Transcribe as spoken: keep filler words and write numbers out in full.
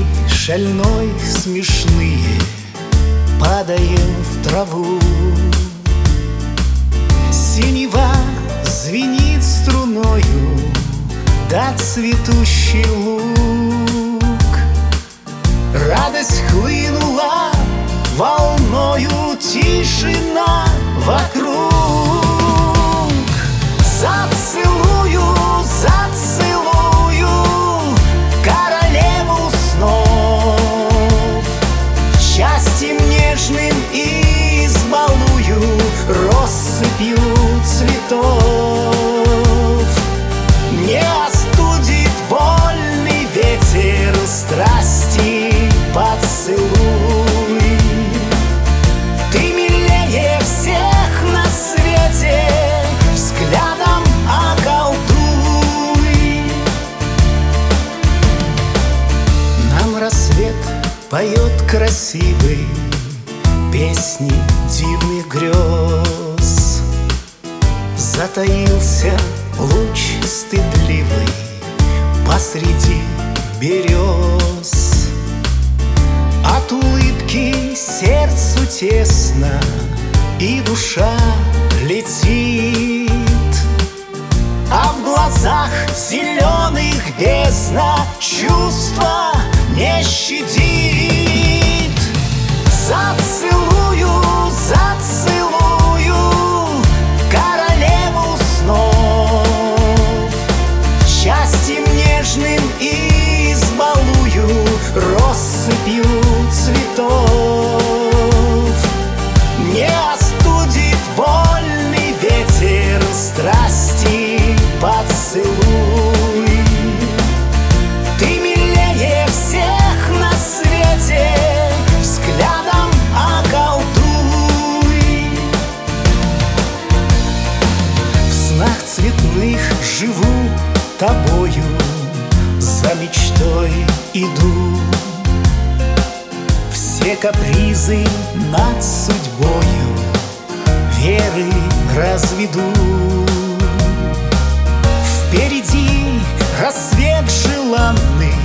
шальной смешные падаем в траву. Синева звенит струною, да цветущий луг. Радость хлынула волною, тишина вокруг. Зацелую, зацелую королеву снов, счастьем нежным избалую, россыпью цветов. Не остудит вольный ветер страсти поцелуй. Ты милее всех на свете, взглядом околдуй. Нам рассвет поет красивый песни дивных грез. Затаился луч стыдливый посреди берез. От улыбки сердцу тесно, и душа летит, а в глазах зеленых бездна чувства не щадит. Зацелую, зацелую королеву снов, счастьем нежным избалую, россыпью цветов. Не остудит вольный ветер страсти поцелуй. Ты милее всех на свете, взглядом околдуй. В снах цветных живу тобою, за мечтой иду. Все капризы над судьбою веры разведу. Впереди рассвет желанный,